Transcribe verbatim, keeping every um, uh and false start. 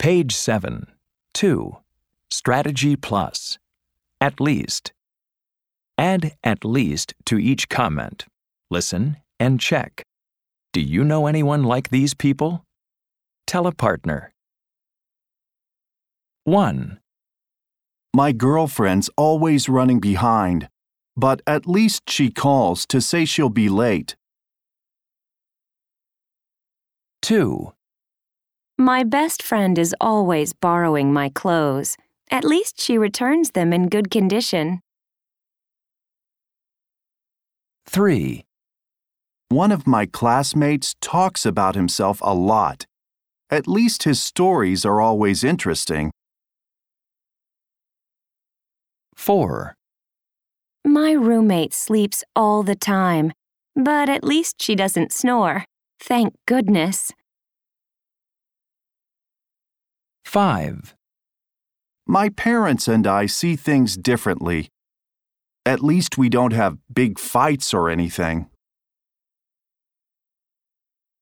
Page seven. two. Strategy Plus. At least. Add at least to each comment. Listen and check. Do you know anyone like these people? Tell a partner. one. My girlfriend's always running behind, but at least she calls to say she'll be late. two. My best friend is always borrowing my clothes. At least she returns them in good condition. three. One of my classmates talks about himself a lot. At least his stories are always interesting. four. My roommate sleeps all the time, but at least she doesn't snore. Thank goodness. five. My parents and I see things differently. At least we don't have big fights or anything.